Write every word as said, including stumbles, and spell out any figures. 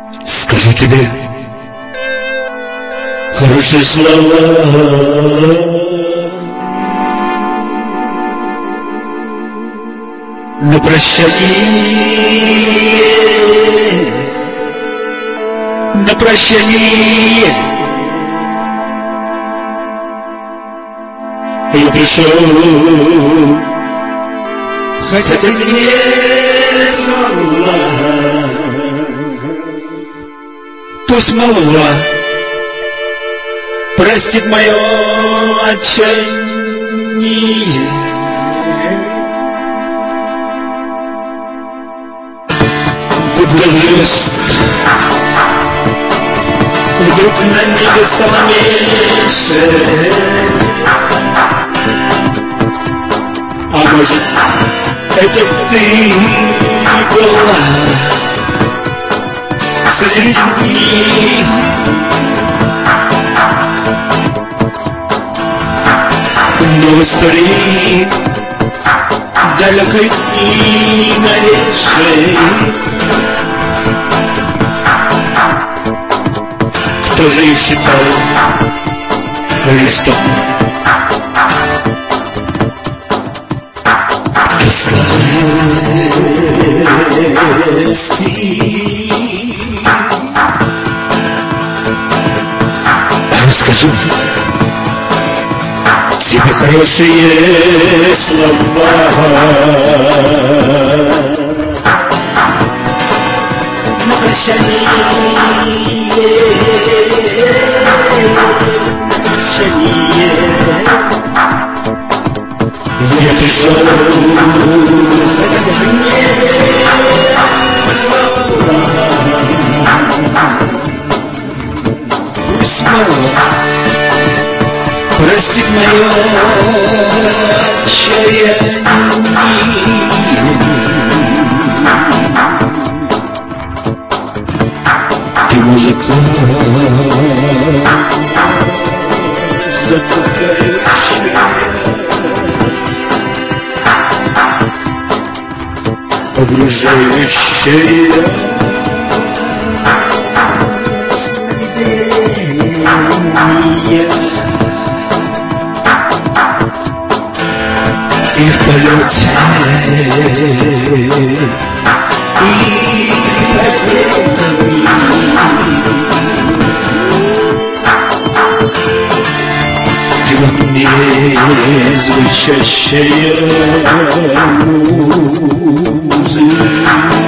Скажу тебе хорошие слова, на прощание, на прощание. Я пришел, хотя ты не звала. Пусть молва простит мое отчаяние. Будто звезд вдруг на небе стало меньше. А может, это ты была среди них? Но в истории далекой и новейшей кто же их считал листом? Расскажу тебе хорошие слова, на прощание, прощание. Я пришел, хотя ты не звала. Пусть молва простит мое отчаяние. Ты музыкант, затыкающая, погружающая сновидения. И в полете, и в падении ты во мне звучащая музыка.